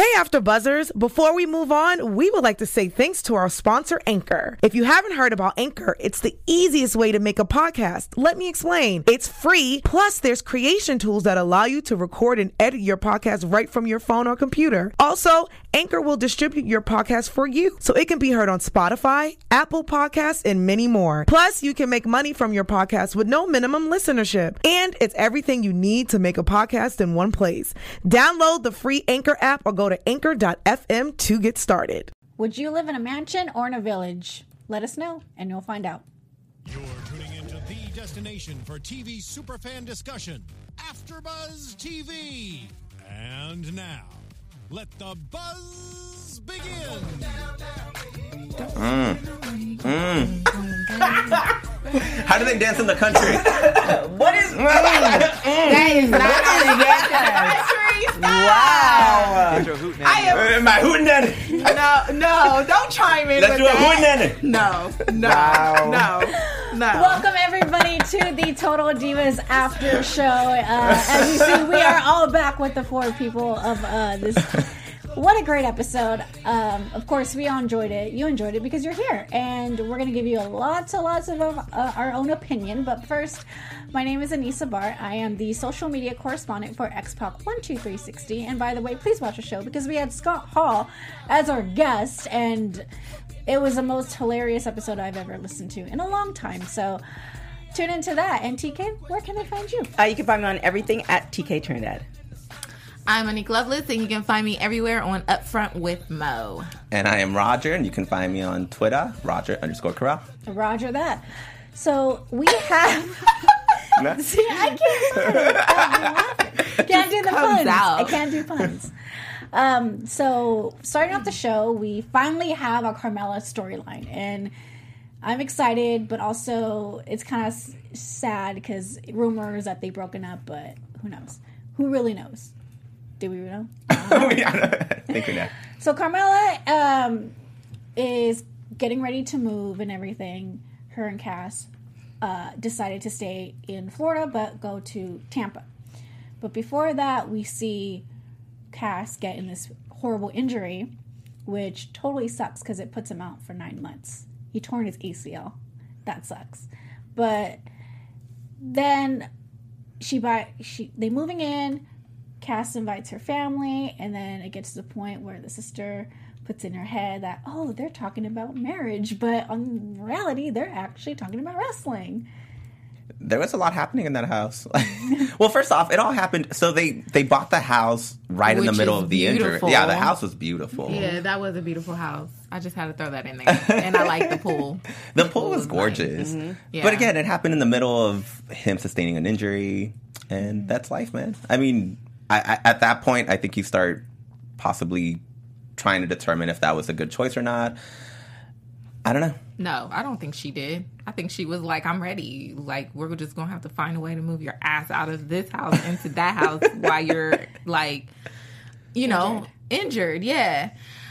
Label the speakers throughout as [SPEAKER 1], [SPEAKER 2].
[SPEAKER 1] Hey, After Buzzers, before we move on, we would like to say thanks to our sponsor, Anchor. If you haven't heard about Anchor, it's the easiest way to make a podcast. Let me explain. It's free, plus there's creation tools that allow you to record and edit your podcast right from your phone or computer. Also, Anchor will distribute your podcast for you, so it can be heard on Spotify, Apple Podcasts, and many more. Plus, you can make money from your podcast with no minimum listenership. And it's everything you need to make a podcast in one place. Download the free Anchor app or go to anchor.fm to get started.
[SPEAKER 2] Would you live in a mansion or in a village? Let us know, and you'll find out.
[SPEAKER 3] You're tuning into the destination for TV superfan discussion, AfterBuzz TV. And now, let the buzz begin.
[SPEAKER 4] How do they dance in the country?
[SPEAKER 5] What is that? Is not wow.
[SPEAKER 4] Get your hoot nanny. My hoot nanny.
[SPEAKER 5] No, don't chime in.
[SPEAKER 4] Let's
[SPEAKER 5] with
[SPEAKER 4] do a
[SPEAKER 5] that.
[SPEAKER 4] hoot nanny.
[SPEAKER 5] No.
[SPEAKER 2] Welcome everybody to the Total Divas After Show. As you see, we are all back with the four people of this. What a great episode. Of course, we all enjoyed it. You enjoyed it because you're here. And we're going to give you lots of our own opinion. But first, my name is Anissa Bart. I am the social media correspondent for XPAC12360. And by the way, please watch the show because we had Scott Hall as our guest. And it was the most hilarious episode I've ever listened to in a long time. So tune into that. And TK, where can they find you?
[SPEAKER 5] You can find me on everything at TK Trinidad.
[SPEAKER 6] I'm Monique Lovelace, and you can find me everywhere on Upfront with Mo.
[SPEAKER 4] And I am Roger, and you can find me on Twitter, Roger_Corral.
[SPEAKER 2] Roger that. So we have... See, I can't do the puns.
[SPEAKER 6] Out.
[SPEAKER 2] I can't do puns. So starting off the show, we finally have a Carmela storyline, and I'm excited, but also it's kind of sad because rumors that they've broken up, but who knows? Who really knows? Do we know?
[SPEAKER 4] I think we know.
[SPEAKER 2] So Carmela is getting ready to move and everything. Her and Cass decided to stay in Florida, but go to Tampa. But before that, we see Cass get in this horrible injury, which totally sucks because it puts him out for 9 months. He torn his ACL. That sucks. But then they moving in. Cass invites her family, and then it gets to the point where the sister puts in her head that, oh, they're talking about marriage, but in reality, they're actually talking about wrestling.
[SPEAKER 4] There was a lot happening in that house. Well, first off, it all happened. So they bought the house right in the middle of the injury. Yeah, the house was beautiful.
[SPEAKER 6] Yeah, that was a beautiful house. I just had to throw that in there. And I like the pool.
[SPEAKER 4] The pool was gorgeous.
[SPEAKER 6] Nice. Yeah.
[SPEAKER 4] But again, it happened in the middle of him sustaining an injury, and that's life, man. I mean, I at that point, I think you start possibly trying to determine if that was a good choice or not. I don't know.
[SPEAKER 6] No, I don't think she did. I think she was like, I'm ready. Like, we're just going to have to find a way to move your ass out of this house into that house while you're, like, you know, injured. Yeah.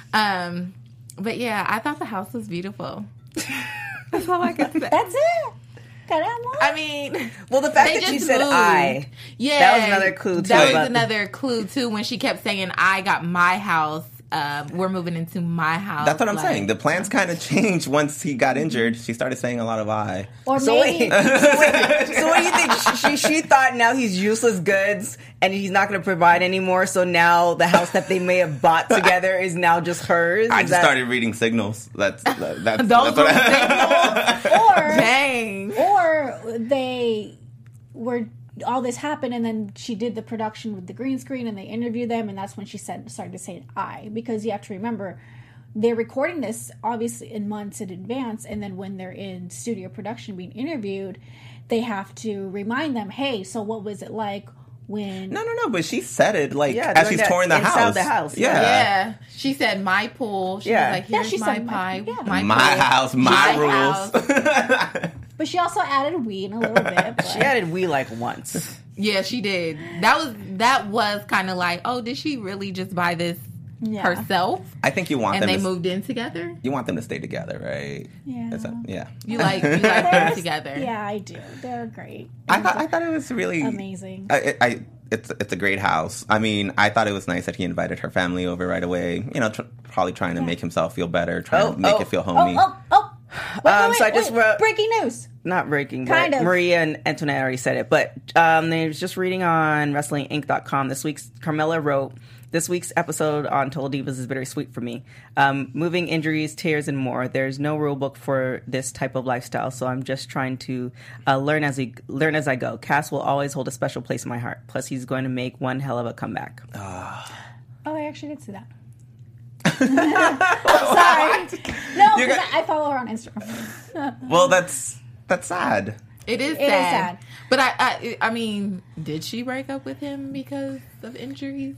[SPEAKER 6] But, yeah, I thought the house was beautiful. That's all I can say.
[SPEAKER 2] That's it.
[SPEAKER 6] I mean,
[SPEAKER 5] well, the fact that she said
[SPEAKER 6] moved.
[SPEAKER 5] I,
[SPEAKER 6] yeah,
[SPEAKER 5] that was another clue, too.
[SPEAKER 6] That was another clue, too, when she kept saying, I got my house. We're moving into my house.
[SPEAKER 4] That's what I'm saying. The plans kind of changed once he got injured. She started saying a lot of I.
[SPEAKER 2] Or
[SPEAKER 5] so
[SPEAKER 2] maybe.
[SPEAKER 5] So what do you think? She thought now he's useless goods and he's not going to provide anymore. So now the house that they may have bought together is now just hers.
[SPEAKER 4] I just started reading signals. That's
[SPEAKER 6] Those
[SPEAKER 4] that's
[SPEAKER 6] were
[SPEAKER 4] what
[SPEAKER 6] signals.
[SPEAKER 2] Or
[SPEAKER 6] dang.
[SPEAKER 2] Or they were. All this happened, and then she did the production with the green screen, and they interviewed them, and that's when she started to say I, because you have to remember, they're recording this obviously in months in advance, and then when they're in studio production being interviewed, they have to remind them, hey, so what was it like when...
[SPEAKER 4] No, but she said it, like, as she's touring the house.
[SPEAKER 5] Inside the house.
[SPEAKER 6] Yeah. She said, my pool. She was like, here's
[SPEAKER 2] she
[SPEAKER 6] my
[SPEAKER 2] said
[SPEAKER 6] pie.
[SPEAKER 4] My house, my rules.
[SPEAKER 6] House.
[SPEAKER 2] But she also added we in a little bit. But...
[SPEAKER 5] She added we like once.
[SPEAKER 6] Yeah, she did. That was kind of like, oh, did she really just buy this herself?
[SPEAKER 4] I think you want them
[SPEAKER 6] and they moved in together?
[SPEAKER 4] You want them to stay together, right?
[SPEAKER 2] Yeah.
[SPEAKER 6] You like them together.
[SPEAKER 2] Yeah, I do. They're great.
[SPEAKER 4] I thought it was really
[SPEAKER 2] amazing.
[SPEAKER 4] it's a great house. I mean, I thought it was nice that he invited her family over right away. You know, probably trying to make himself feel better, trying to make it feel homey.
[SPEAKER 2] Wait,
[SPEAKER 5] so I just wrote
[SPEAKER 2] breaking news.
[SPEAKER 5] not breaking,
[SPEAKER 2] Kind
[SPEAKER 5] but
[SPEAKER 2] of.
[SPEAKER 5] Maria and Antoinette already said it. But they was just reading on WrestlingInc.com this week's Carmella wrote. This week's episode on Total Divas is bittersweet for me. Moving, injuries, tears, and more. There's no rule book for this type of lifestyle, so I'm just trying to learn as I go. Cass will always hold a special place in my heart. Plus, he's going to make one hell of a comeback.
[SPEAKER 2] Oh, I actually did see that. Sorry. No, because I follow her on Instagram.
[SPEAKER 4] Well, that's sad.
[SPEAKER 6] It is sad. But I mean, did she break up with him because of injuries?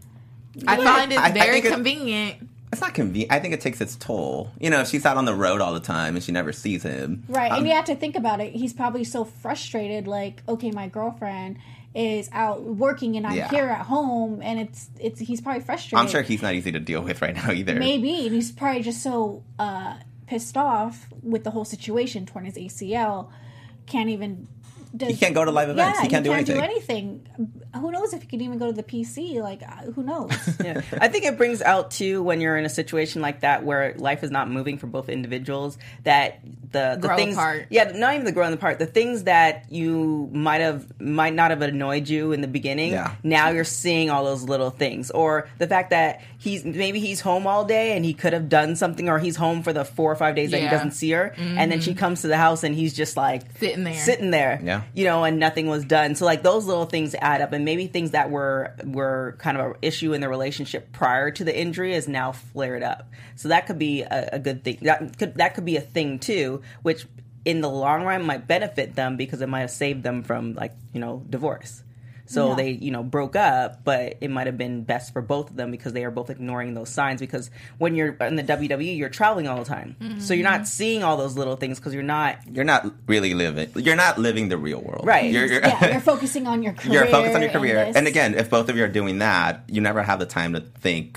[SPEAKER 6] I find it very convenient.
[SPEAKER 4] It's not convenient. I think it takes its toll. You know, if she's out on the road all the time and she never sees him.
[SPEAKER 2] Right, and you have to think about it. He's probably so frustrated, like, okay, my girlfriend is out working and I'm here at home, and it's he's probably frustrated.
[SPEAKER 4] I'm sure he's not easy to deal with right now either.
[SPEAKER 2] Maybe, and he's probably just so pissed off with the whole situation, torn his ACL, can't even...
[SPEAKER 4] he can't go to live events. He can't do
[SPEAKER 2] anything. Who knows if he can even go to the PC? Like, who knows?
[SPEAKER 5] Yeah. I think it brings out, too, when you're in a situation like that where life is not moving for both individuals, that the things...
[SPEAKER 6] apart.
[SPEAKER 5] Yeah, not even the growing apart. The things that you might not have annoyed you in the beginning, now you're seeing all those little things. Or the fact that he's home all day and he could have done something, or he's home for the 4 or 5 days that he doesn't see her, and then she comes to the house and he's just like... Sitting there.
[SPEAKER 4] Yeah.
[SPEAKER 5] You know, and nothing was done. So, like, those little things add up, and maybe things that were kind of an issue in the relationship prior to the injury is now flared up. So that could be a good thing. That could be a thing too, which in the long run might benefit them because it might have saved them from, like, you know, divorce. So they, you know, broke up, but it might have been best for both of them because they are both ignoring those signs. Because when you're in the WWE, you're traveling all the time, so you're not seeing all those little things because you're not really living. You're not living the real world, right?
[SPEAKER 2] You're focusing on your career.
[SPEAKER 4] You're focused on your career, and again, if both of you are doing that, you never have the time to think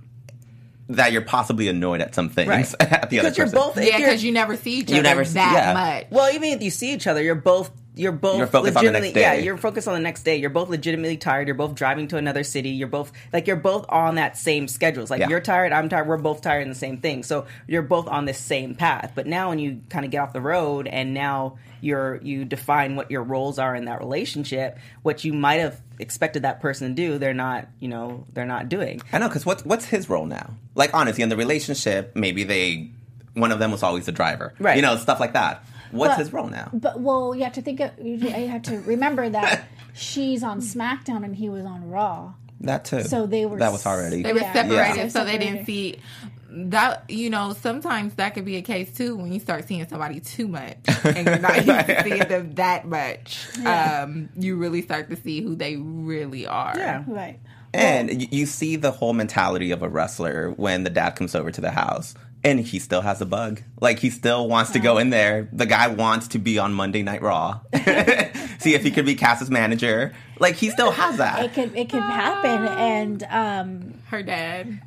[SPEAKER 4] that you're possibly annoyed at some things at the other person.
[SPEAKER 6] Because you never see each other that much.
[SPEAKER 5] Well, even if you see each other, you're focused on the next day. Yeah, you're focused on the next day. You're both legitimately tired. You're both driving to another city. You're both on that same schedule. It's like you're tired, I'm tired, we're both tired in the same thing. So you're both on this same path. But now when you kind of get off the road and now you define what your roles are in that relationship, what you might have expected that person to do, they're not doing.
[SPEAKER 4] I know, because what's his role now? Like, honestly, in the relationship, maybe one of them was always the driver. Right. You know, stuff like that. What's his role now?
[SPEAKER 2] But you have to you have to remember that she's on SmackDown and he was on Raw.
[SPEAKER 4] That too.
[SPEAKER 2] So they were
[SPEAKER 6] separated, so they didn't see that. You know, sometimes that could be a case too when you start seeing somebody too much and you're not used to seeing them that much. You really start to see who they really are.
[SPEAKER 2] Yeah, right.
[SPEAKER 4] And you see the whole mentality of a wrestler when the dad comes over to the house. And he still has a bug. Like, he still wants to go in there. The guy wants to be on Monday Night Raw. See if he could be Cass's manager. Like, he still has that.
[SPEAKER 2] It could happen. And
[SPEAKER 6] her dad.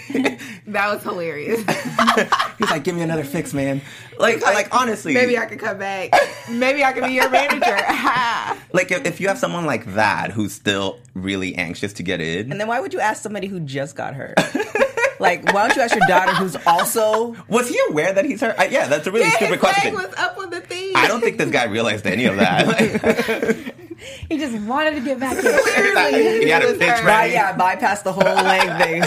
[SPEAKER 6] That was hilarious.
[SPEAKER 4] He's like, give me another fix, man. Like honestly.
[SPEAKER 6] Maybe I could come back. Maybe I could be your manager.
[SPEAKER 4] Like, if you have someone like that who's still really anxious to get in.
[SPEAKER 5] And then why would you ask somebody who just got hurt? Like, why don't you ask your daughter who's also...
[SPEAKER 4] Was he aware that he's hurt? Yeah, that's a really stupid question.
[SPEAKER 6] His leg was up on the thing.
[SPEAKER 4] I don't think this guy realized any of that.
[SPEAKER 2] He just wanted to get back in.
[SPEAKER 4] He had a pitch ready.
[SPEAKER 5] Bypass the whole leg thing.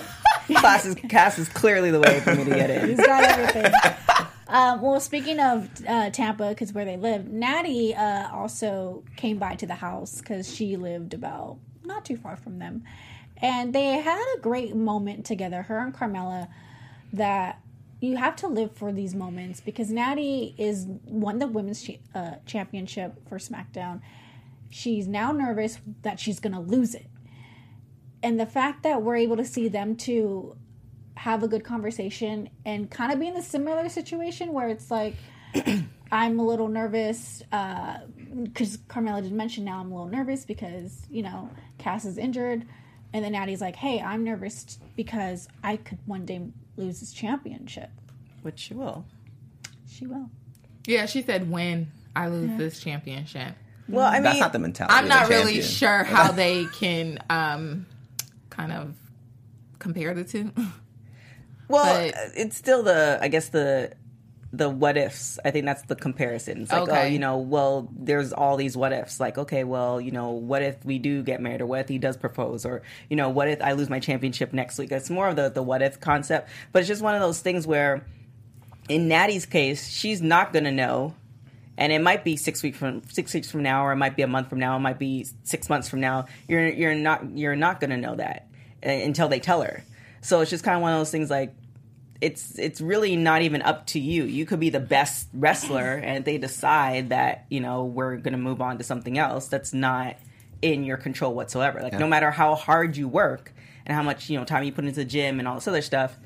[SPEAKER 5] Like, Cass is clearly the way for me to get in.
[SPEAKER 2] He's got everything. Well, speaking of Tampa, because where they live, Natty also came by to the house because she lived about not too far from them. And they had a great moment together, her and Carmella, that you have to live for these moments because Natty won the women's championship for SmackDown. She's now nervous that she's going to lose it. And the fact that we're able to see them two have a good conversation and kind of be in a similar situation where it's like, I'm a little nervous because Carmella did mention now I'm a little nervous because, you know, Cass is injured. And then Natty's like, hey, I'm nervous because I could one day lose this championship.
[SPEAKER 5] Which she will.
[SPEAKER 2] She will.
[SPEAKER 6] Yeah, she said when I lose this championship.
[SPEAKER 5] Well, I mean,
[SPEAKER 4] that's not the mentality.
[SPEAKER 6] I'm
[SPEAKER 4] of
[SPEAKER 6] not
[SPEAKER 4] a
[SPEAKER 6] really
[SPEAKER 4] champion.
[SPEAKER 6] sure how they can kind of compare the two.
[SPEAKER 5] well,
[SPEAKER 6] but-
[SPEAKER 5] it's still the what ifs. I think that's the comparison. It's like,
[SPEAKER 6] Okay.
[SPEAKER 5] well, there's all these what ifs. Like, okay, well, what if we do get married, or what if he does propose, or what if I lose my championship next week? It's more of the what if concept. But it's just one of those things where, in Natty's case, she's not gonna know. And it might be 6 weeks from now, or it might be a month from now, it might be 6 months from now. You're not gonna know that until they tell her. So it's just kind of one of those things like it's really not even up to you. You could be the best wrestler, and they decide that we're gonna move on to something else. That's not in your control whatsoever. Like no matter how hard you work and how much time you put into the gym and all this other stuff,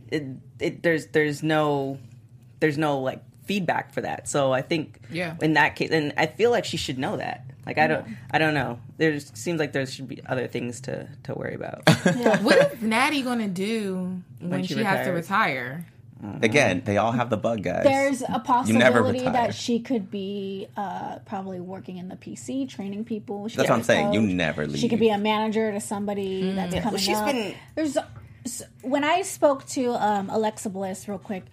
[SPEAKER 5] there's no like feedback for that. So I think in that case, and I feel like she should know that. Like I don't know. There seems like there should be other things to worry about.
[SPEAKER 6] What is Natty going to do when
[SPEAKER 5] she
[SPEAKER 6] she has to
[SPEAKER 5] retires?
[SPEAKER 6] retire?
[SPEAKER 4] Again, they all have the bug, guys.
[SPEAKER 2] There's a
[SPEAKER 4] never
[SPEAKER 2] possibility
[SPEAKER 4] retire.
[SPEAKER 2] that she could be probably working in the PC, training people. She
[SPEAKER 4] That's
[SPEAKER 2] could
[SPEAKER 4] what I'm
[SPEAKER 2] be a
[SPEAKER 4] saying. You
[SPEAKER 2] coach.
[SPEAKER 4] never leave.
[SPEAKER 2] She could be a manager to somebody that's coming
[SPEAKER 5] she's
[SPEAKER 2] up.
[SPEAKER 5] been-
[SPEAKER 2] There's when I spoke to Alexa Bliss real quick.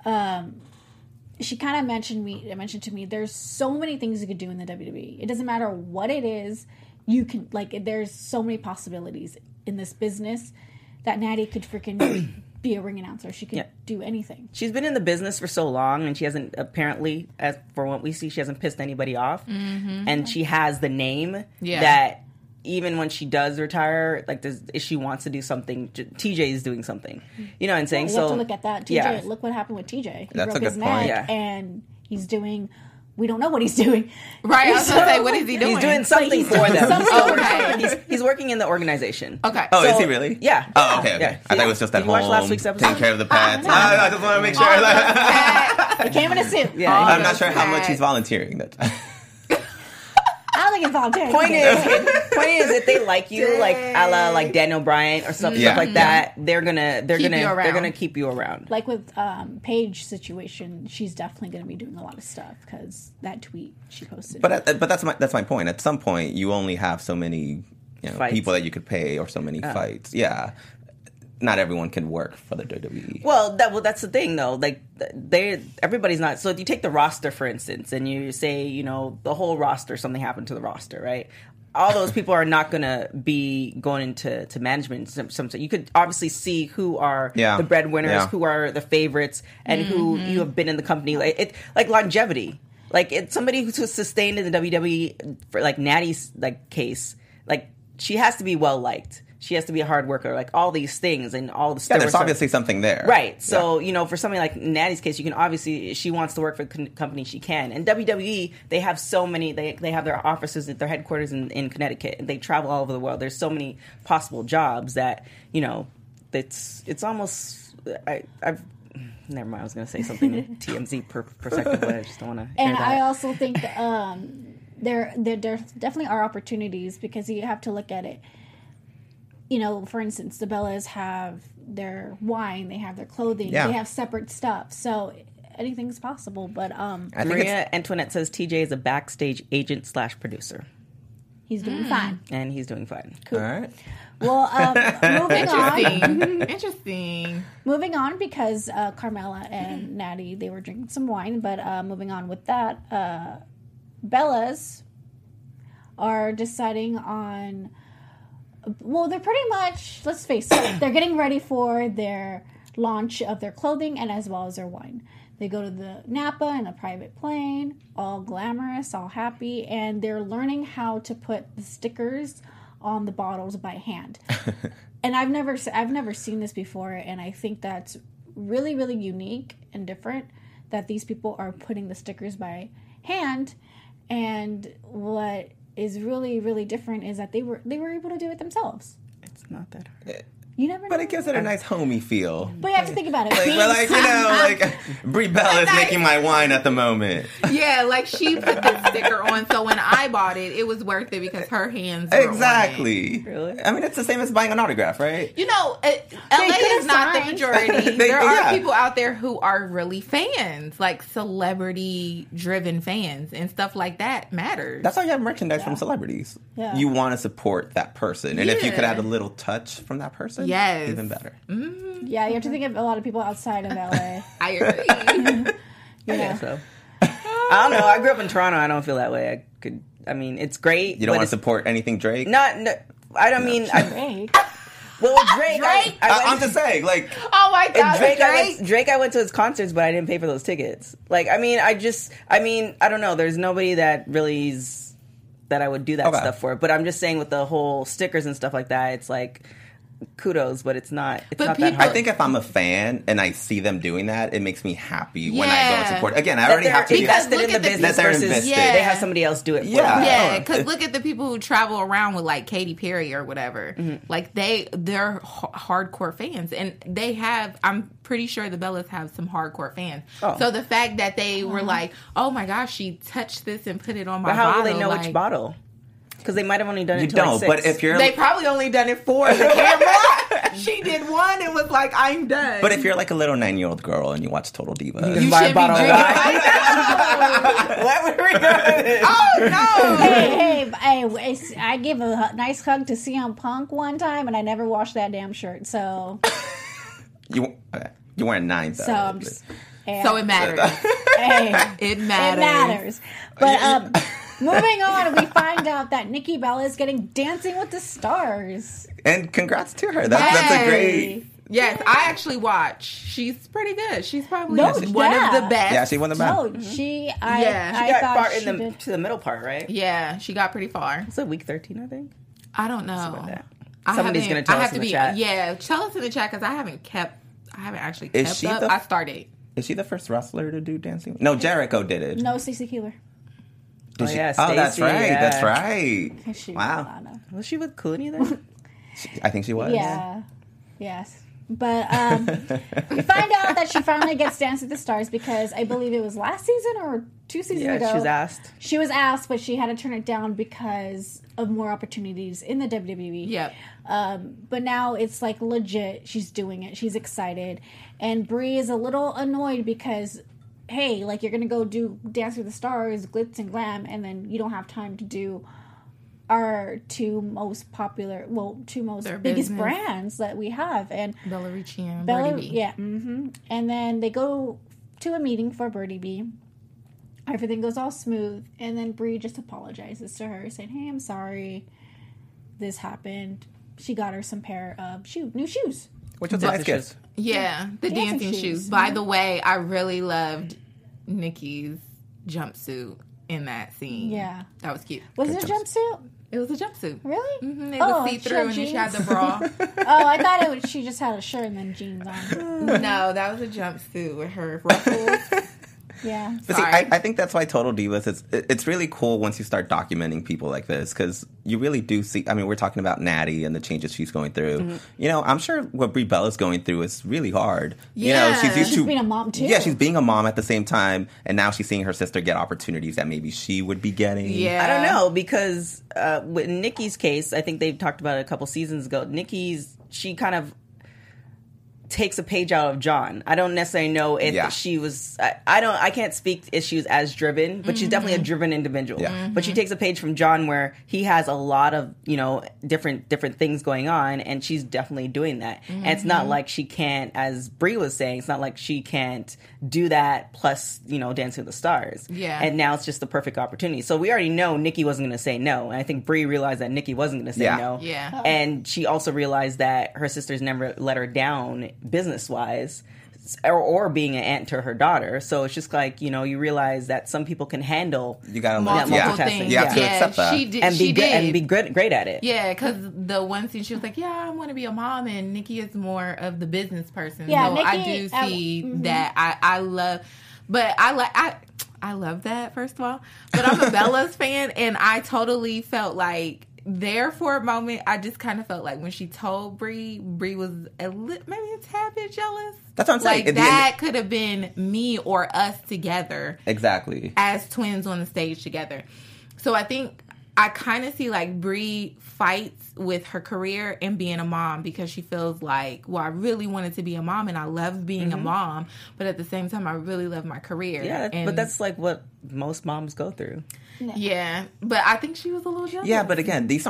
[SPEAKER 2] She kind of mentioned to me, there's so many things you could do in the WWE. It doesn't matter what it is. You can there's so many possibilities in this business that Natty could freaking be a ring announcer. She could do anything.
[SPEAKER 5] She's been in the business for so long, and she hasn't apparently, as for what we see, she hasn't pissed anybody off. And she has the name that even when she does retire, like if she wants to do something, TJ is doing something. You know what I'm saying?
[SPEAKER 2] You
[SPEAKER 5] So
[SPEAKER 2] have to look at that. TJ,
[SPEAKER 5] yeah.
[SPEAKER 2] look what happened with TJ. He
[SPEAKER 4] That's
[SPEAKER 2] broke
[SPEAKER 4] a
[SPEAKER 2] his
[SPEAKER 4] good
[SPEAKER 2] neck,
[SPEAKER 4] point.
[SPEAKER 5] Yeah.
[SPEAKER 2] and he's doing. We don't know what he's doing.
[SPEAKER 6] Right. I was going to say, what is he doing?
[SPEAKER 5] He's doing something
[SPEAKER 2] he's
[SPEAKER 5] for
[SPEAKER 2] doing
[SPEAKER 5] them.
[SPEAKER 2] something.
[SPEAKER 6] Okay.
[SPEAKER 5] He's working in the organization.
[SPEAKER 6] Okay.
[SPEAKER 4] Oh, is
[SPEAKER 5] So-
[SPEAKER 4] he really?
[SPEAKER 5] Yeah.
[SPEAKER 4] Oh, okay.
[SPEAKER 5] Yeah.
[SPEAKER 4] I thought it was just at
[SPEAKER 5] Did you watch
[SPEAKER 4] home,
[SPEAKER 5] last week's episode?
[SPEAKER 4] taking care of the pets.
[SPEAKER 2] no.
[SPEAKER 4] I just want to make sure.
[SPEAKER 2] He came in a suit.
[SPEAKER 5] Yeah.
[SPEAKER 4] I'm not sure how much he's volunteering.
[SPEAKER 2] I don't think it's voluntary.
[SPEAKER 5] Point is, if they like you, like a la like Daniel Bryan or stuff
[SPEAKER 4] Yeah.
[SPEAKER 5] like that, they're gonna
[SPEAKER 6] around.
[SPEAKER 5] keep you around.
[SPEAKER 2] Like with Paige situation, she's definitely going to be doing a lot of stuff because that tweet she posted.
[SPEAKER 4] But that's my point. At some point, you only have so many
[SPEAKER 5] Fights.
[SPEAKER 4] people that you could pay, or so many fights. Yeah, not everyone can work for the WWE.
[SPEAKER 5] Well, that's the thing, though. Like, everybody's not. So if you take the roster, for instance, and you say, the whole roster, something happened to the roster, right? All those people are not going to be going into management. You could obviously see who are the breadwinners, who are the favorites, and who you have been in the company. Like longevity. Like it's somebody who's sustained in the WWE for like Natty's case. Like she has to be well liked. She has to be a hard worker, like all these things and all the.
[SPEAKER 4] Yeah, there's obviously something there,
[SPEAKER 5] right? So for somebody like Natty's case, you can obviously she wants to work for the company she can. And WWE, they have so many. They have their offices at their headquarters in Connecticut, and they travel all over the world. There's so many possible jobs that it's almost. I've never mind. I was going to say something TMZ perspective, but I just don't want to.
[SPEAKER 2] And I also think there definitely are opportunities because you have to look at it. For instance, the Bellas have their wine, they have their clothing, they have separate stuff. So anything's possible. But
[SPEAKER 5] Maria Antoinette says TJ is a backstage agent / producer.
[SPEAKER 2] he's doing fine.
[SPEAKER 5] And he's doing fine.
[SPEAKER 4] All right.
[SPEAKER 2] Well, moving on.
[SPEAKER 6] Interesting.
[SPEAKER 2] Moving on because Carmella and Natty, they were drinking some wine. But moving on with that, Bellas are deciding on... Well, they're pretty much, let's face it, they're getting ready for their launch of their clothing and as well as their wine. They go to the Napa in a private plane, all glamorous, all happy, and they're learning how to put the stickers on the bottles by hand. And I've never seen this before, and I think that's really, really unique and different that these people are putting the stickers by hand. And what is really, really different is that they were able to do it themselves.
[SPEAKER 5] It's not that hard.
[SPEAKER 2] You never know.
[SPEAKER 4] But it gives it a nice homey feel.
[SPEAKER 2] But you have to think about it.
[SPEAKER 4] Brie Bella is making my wine at the moment.
[SPEAKER 6] Yeah, like she put the sticker on, so when I bought it, it was worth it because her hands were on it.
[SPEAKER 4] Exactly.
[SPEAKER 5] Really?
[SPEAKER 4] I mean, it's the same as buying an autograph, right?
[SPEAKER 6] You know, LA is not the
[SPEAKER 2] signed.
[SPEAKER 6] majority. There are
[SPEAKER 4] yeah.
[SPEAKER 6] people out there who are really fans, like celebrity-driven fans, and stuff like that matters.
[SPEAKER 4] That's why you have merchandise from celebrities.
[SPEAKER 2] Yeah.
[SPEAKER 4] You want to support that person. And if you could
[SPEAKER 6] Yeah.
[SPEAKER 4] add a little touch from that person,
[SPEAKER 6] Yes.
[SPEAKER 4] even better.
[SPEAKER 2] Yeah, you have to think of a lot of people outside of LA.
[SPEAKER 6] I agree.
[SPEAKER 2] Yeah.
[SPEAKER 5] So I don't know. I grew up in Toronto. I don't feel that way. I mean, it's great.
[SPEAKER 4] You don't
[SPEAKER 5] but
[SPEAKER 4] want to
[SPEAKER 5] it's
[SPEAKER 4] support anything Drake?
[SPEAKER 5] No, I don't mean.
[SPEAKER 2] Drake.
[SPEAKER 5] Well, Drake.
[SPEAKER 6] Drake?
[SPEAKER 4] I'm just saying, like,
[SPEAKER 6] Oh my God,
[SPEAKER 5] Drake, I went to his concerts, but I didn't pay for those tickets. Like, I mean, I don't know. There's nobody that really is that I would do that
[SPEAKER 4] Okay.
[SPEAKER 5] stuff for. But I'm just saying with the whole stickers and stuff like that, it's like kudos, but it's not. It's
[SPEAKER 6] But
[SPEAKER 5] not that
[SPEAKER 6] people-
[SPEAKER 5] hard.
[SPEAKER 4] I think if I'm a fan and I see them doing that, it makes me happy when I go and
[SPEAKER 6] Yeah.
[SPEAKER 4] support. Again, I
[SPEAKER 5] that
[SPEAKER 4] already
[SPEAKER 5] they're
[SPEAKER 4] have to.
[SPEAKER 6] Because
[SPEAKER 5] invested
[SPEAKER 6] look
[SPEAKER 5] in the
[SPEAKER 6] at the
[SPEAKER 5] business
[SPEAKER 4] that they're
[SPEAKER 5] versus
[SPEAKER 4] invested.
[SPEAKER 6] Yeah.
[SPEAKER 5] they have somebody else do it. For
[SPEAKER 4] Yeah.
[SPEAKER 5] them.
[SPEAKER 6] Yeah, because look at the people who travel around with like Katy Perry or whatever.
[SPEAKER 5] Mm-hmm.
[SPEAKER 6] Like they're hardcore fans, and they have. I'm pretty sure the Bellas have some hardcore fans.
[SPEAKER 5] Oh.
[SPEAKER 6] So the fact that they were like, "Oh my gosh, she touched this and put it on my
[SPEAKER 5] But how
[SPEAKER 6] bottle,"
[SPEAKER 5] will they know
[SPEAKER 6] like,
[SPEAKER 5] which bottle? Because they might have only done it
[SPEAKER 4] You
[SPEAKER 5] to like
[SPEAKER 4] don't,
[SPEAKER 5] 6.
[SPEAKER 4] but if you're
[SPEAKER 6] They probably only done it for the camera. She did one and was like, "I'm done."
[SPEAKER 4] but if you're like a little 9-year-old girl and you watch Total Divas,
[SPEAKER 6] you
[SPEAKER 5] buy a
[SPEAKER 6] should be
[SPEAKER 5] bottle of
[SPEAKER 6] drinking.
[SPEAKER 5] wine. What were we doing?
[SPEAKER 6] Oh no!
[SPEAKER 2] Hey, I gave a nice hug to CM Punk one time, and I never washed that damn shirt. So
[SPEAKER 4] you weren't 9 though.
[SPEAKER 2] I'm just. Hey,
[SPEAKER 6] So it matters.
[SPEAKER 2] hey,
[SPEAKER 6] It
[SPEAKER 2] it
[SPEAKER 6] matters.
[SPEAKER 2] matters. But moving on, we find out that Nikki Bella is getting Dancing with the Stars.
[SPEAKER 4] And congrats to her. That's a great.
[SPEAKER 6] Yes, I actually watch. She's pretty good. She's probably
[SPEAKER 2] No,
[SPEAKER 6] one
[SPEAKER 2] yeah.
[SPEAKER 6] of the best.
[SPEAKER 4] Yeah, she won the battle.
[SPEAKER 2] No, she.
[SPEAKER 6] Yeah.
[SPEAKER 2] I
[SPEAKER 5] She got
[SPEAKER 2] thought
[SPEAKER 5] far
[SPEAKER 2] she
[SPEAKER 5] in the
[SPEAKER 2] did.
[SPEAKER 5] to the middle part, right?
[SPEAKER 6] Yeah, she got pretty far.
[SPEAKER 5] It's like week 13, I think.
[SPEAKER 6] I don't know.
[SPEAKER 5] like that.
[SPEAKER 6] I
[SPEAKER 5] Somebody's
[SPEAKER 6] haven't-
[SPEAKER 5] gonna tell
[SPEAKER 6] I
[SPEAKER 5] us
[SPEAKER 6] have
[SPEAKER 5] in
[SPEAKER 6] to
[SPEAKER 5] the chat.
[SPEAKER 6] Yeah, tell us in the chat because I haven't actually
[SPEAKER 4] Is
[SPEAKER 6] kept
[SPEAKER 4] she
[SPEAKER 6] up.
[SPEAKER 4] the-
[SPEAKER 6] I started.
[SPEAKER 4] Is she the first wrestler to do dancing? No, Jericho did it.
[SPEAKER 2] No, Stacey Keeler.
[SPEAKER 4] Did
[SPEAKER 5] Oh,
[SPEAKER 4] she?
[SPEAKER 5] yeah,
[SPEAKER 4] Oh, that's
[SPEAKER 5] Stacey,
[SPEAKER 4] right.
[SPEAKER 5] yeah.
[SPEAKER 4] That's right.
[SPEAKER 2] She,
[SPEAKER 4] Wow.
[SPEAKER 2] I don't know.
[SPEAKER 5] Was she with Clooney then?
[SPEAKER 4] I think she was.
[SPEAKER 2] Yeah. Yes. But we find out that she finally gets Dance with the Stars because I believe it was last season or 2 seasons ago.
[SPEAKER 5] Yeah, she was asked.
[SPEAKER 2] She was asked, but she had to turn it down because of more opportunities in the WWE.
[SPEAKER 6] Yep.
[SPEAKER 2] But now it's like legit. She's doing it. She's excited. And Brie is a little annoyed because, hey, like you're going to go do Dance with the Stars, glitz and glam, and then you don't have time to do our two most
[SPEAKER 6] Their
[SPEAKER 2] biggest
[SPEAKER 6] business.
[SPEAKER 2] brands that we have. And
[SPEAKER 6] Bella Ricci and
[SPEAKER 2] Bella,
[SPEAKER 6] Birdie B.
[SPEAKER 2] yeah, and then they go to a meeting for Birdie B. Everything goes all smooth, and then Brie just apologizes to her, saying, "Hey, I'm sorry, this happened." She got her some pair of new shoes.
[SPEAKER 4] Which was a nice gift.
[SPEAKER 6] Yeah, the
[SPEAKER 2] Dancing
[SPEAKER 6] dancing
[SPEAKER 2] shoes.
[SPEAKER 6] shoes. By the way, I really loved Nikki's jumpsuit in that scene.
[SPEAKER 2] Yeah.
[SPEAKER 6] That was cute.
[SPEAKER 2] Was it a jumpsuit?
[SPEAKER 6] It was a jumpsuit.
[SPEAKER 2] Really?
[SPEAKER 6] It was see-through and then she had the bra.
[SPEAKER 2] Oh, I thought she just had a shirt and then jeans on.
[SPEAKER 6] No, that was a jumpsuit with her ruffles.
[SPEAKER 2] Yeah.
[SPEAKER 4] But see,
[SPEAKER 6] Sorry.
[SPEAKER 4] I think that's why Total Divas, it's really cool once you start documenting people like this, because you really do see, I mean, we're talking about Natty and the changes she's going through.
[SPEAKER 2] Mm-hmm.
[SPEAKER 4] You know, I'm sure what Brie Bella's going through is really hard. You
[SPEAKER 6] Yeah.
[SPEAKER 4] know, she's used
[SPEAKER 2] She's
[SPEAKER 4] to
[SPEAKER 2] being a mom, too.
[SPEAKER 4] Yeah, she's being a mom at the same time, and now she's seeing her sister get opportunities that maybe she would be getting.
[SPEAKER 6] Yeah.
[SPEAKER 5] I don't know, because with Nikki's case, I think they've talked about it a couple seasons ago. She kind of takes a page out of John. I don't necessarily know if she was. I can't speak if she was as driven, but she's definitely a driven individual.
[SPEAKER 4] Yeah.
[SPEAKER 5] But she takes a page from John, where he has a lot of different things going on, and she's definitely doing that. And it's not like she can't, as Brie was saying, it's not like she can't do that. Plus, Dancing with the Stars.
[SPEAKER 6] Yeah.
[SPEAKER 5] And now it's just the perfect opportunity. So we already know Nikki wasn't going to say no, and I think Brie realized that Nikki wasn't going to say no.
[SPEAKER 6] Yeah.
[SPEAKER 5] And she also realized that her sisters never let her down business-wise, or being an aunt to her daughter. So it's just like, you realize that some people can handle
[SPEAKER 4] You gotta
[SPEAKER 6] Multiple
[SPEAKER 4] yeah.
[SPEAKER 6] things.
[SPEAKER 4] You have to
[SPEAKER 6] yeah,
[SPEAKER 4] accept that.
[SPEAKER 6] She did.
[SPEAKER 5] and
[SPEAKER 6] she
[SPEAKER 5] be good,
[SPEAKER 6] did.
[SPEAKER 5] and be great at it.
[SPEAKER 6] Yeah, because the one scene she was like, "Yeah, I want to be a mom," and Nikki is more of the business person.
[SPEAKER 2] Yeah,
[SPEAKER 6] so
[SPEAKER 2] Nikki,
[SPEAKER 6] I do see that. I love, but I love that first of all. But I'm a Bella's fan, and I totally felt like there for a moment, I just kind of felt like when she told Brie was maybe a tad bit jealous.
[SPEAKER 4] That's what I'm saying.
[SPEAKER 6] Like,
[SPEAKER 4] At the
[SPEAKER 6] that could have been me or us together.
[SPEAKER 4] Exactly.
[SPEAKER 6] As twins on the stage together. So I think I kind of see like Brie fights with her career and being a mom because she feels like, well, I really wanted to be a mom and I love being a mom, but at the same time, I really love my career.
[SPEAKER 5] Yeah,
[SPEAKER 6] and,
[SPEAKER 5] but that's like what most moms go through.
[SPEAKER 6] Yeah, but I think she was a little jealous.
[SPEAKER 4] Yeah, but again, these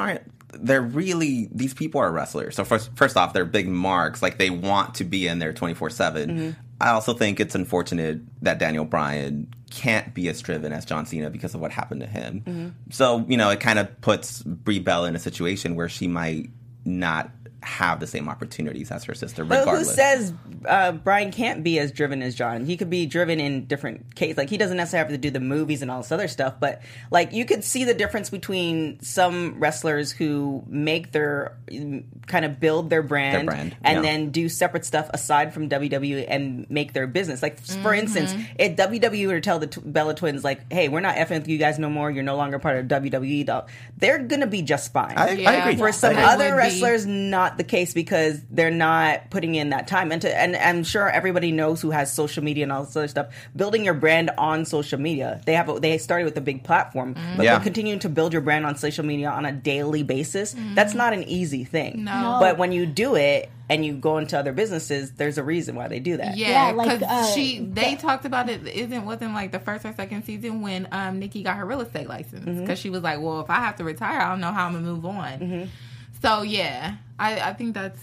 [SPEAKER 4] people are wrestlers. So first off, they're big marks. Like, they want to be in there 24/7. I also think it's unfortunate that Daniel Bryan can't be as driven as John Cena because of what happened to him. So, it kind of puts Brie Bella in a situation where she might not have the same opportunities as her sister, regardless.
[SPEAKER 5] But who says Bryan can't be as driven as John? He could be driven in different cases. Like, he doesn't necessarily have to do the movies and all this other stuff, but like, you could see the difference between some wrestlers who make their kind of build their brand and then do separate stuff aside from WWE and make their business. Like, for instance, if WWE were to tell the Bella Twins, like, hey, we're not effing with you guys no more, you're no longer part of WWE, they're gonna be just fine.
[SPEAKER 4] I agree.
[SPEAKER 5] For some other wrestlers, not the case because they're not putting in that time. And I'm sure everybody knows who has social media and all this other stuff. Building your brand on social media. They started with a big platform, but continuing to build your brand on social media on a daily basis, that's not an easy thing.
[SPEAKER 6] No.
[SPEAKER 5] But when you do it and you go into other businesses, there's a reason why they do that.
[SPEAKER 6] Yeah,
[SPEAKER 2] like,
[SPEAKER 6] because they talked about it. Wasn't like the first or second season when Nikki got her real estate license, because she was like, well, if I have to retire, I don't know how I'm gonna move on. So yeah, I think that's